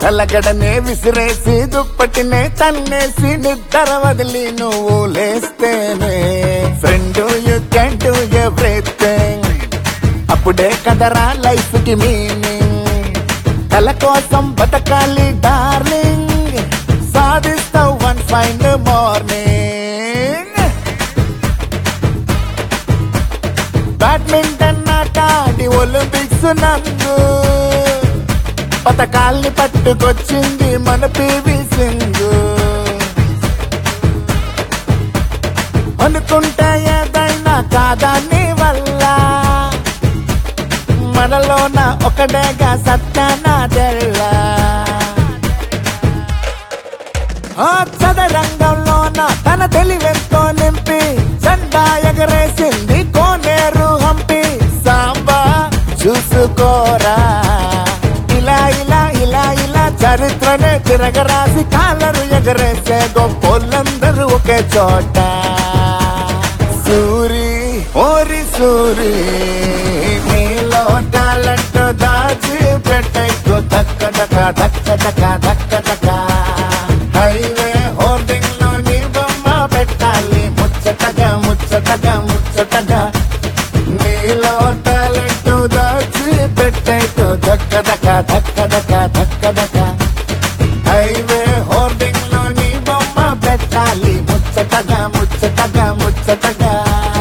తలగడనే విసిరేసి దుప్పటినే తన్నేసి నిద్ర వదిలి నువ్వు లేస్తేనే friend you can do everything. అప్పుడే కదరా లైఫ్ కి మీనింగ్. కల కోసం బతకాలి డార్లింగ్, సాధిస్తావు వన్ ఫైన్ మార్నింగ్. బ్యాడ్మింటన్ ఆట ఆడి ఒలింపిక్స్ నందు పతకాల్ని పట్టుకొచ్చింది మన పివి సింధు. అనుకుంటే ఏదైనా కాదా నీ వల్ల, మనలోన ఒకడేగా సత్యనాదెల్ల. ఆ చదరంగంలోన తన తెలివెంతో నింపి జెండా ఎగరేసింది కోనేరు హంపి. సాంబా చూసుకోరా ఇలా ఇలా ఇలా ఇలా చరిత్రనే తిరగరాసి కాలరు ఎగరేసే గొప్పోళ్ళందరూ ఒకే చోట. సూరి ఓరి సూరి నీలో టాలెంట్ దాచి పెట్టకు దక్క దక్క దక్క దక్క దక్క దక్క. హైవే హోర్డింగ్ లో నీ బొమ్మ పెట్టాలి ముచ్చటగా ముచ్చటగా ముచ్చటగా. నీలో టాలెంట్ దాచి పెట్టకు దక్క దక్క దక్క దక్క దక్క దక్క. హైవే హోర్డింగ్ లో నీ బొమ్మ పెట్టాలి ముచ్చటగా ముచ్చటగా ముచ్చటగా.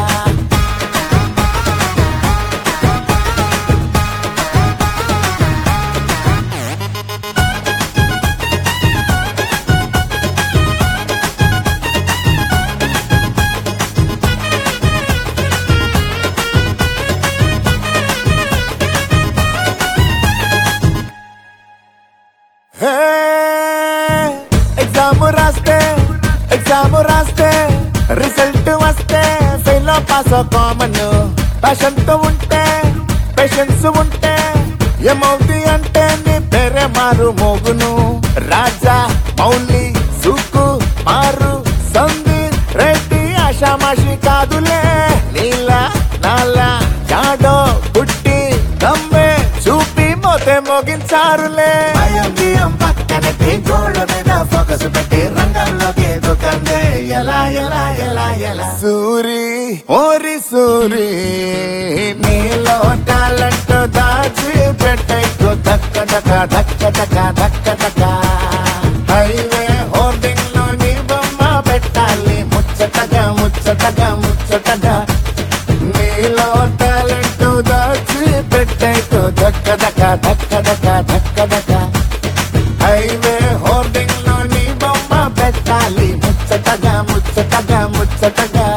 ఎగ్జామ్ రాస్తే రిజల్ట్ వస్తే ఫెయిల్ పాస్ కామన్. ప్యాషన్ తో ఉంటే పేషెన్స్ ఉంటే ఏమవుతుంది అంటే నీ పేరే మారు మోగును. రాజా మౌలి సుకు మారు సంధి రెడ్డి ఆషామాషి కాదులే. నీలా నాలా జాడో పుట్టి దమ్మే చూపి మోతే మోగించారులే. పక్కనకి గోళ్ళ మీద ఫోకస్ పెట్టి రంగంలోకి దూకందే ఎలా ఎలా ఎలా ఎలా. సూరి ఓరి సూరి నీలో టాలెంట్ దాచి పెట్టకు దక్క దక్క దక్క దక్క దక్క దక్క. హైవే హోర్డింగ్ లో నీ బొమ్మ పెట్టాలి ముచ్చటగా ముచ్చటగా ముచ్చటగా. నీలో టాలెంట్ దాచి పెట్టకు దక్క దక్క దక్క దక్క దక్క దక్క. హైవే హోర్డింగ్ లో నీ బొమ్మ పెట్టాలి ముచ్చటగా ముచ్చటగా ముచ్చటగా.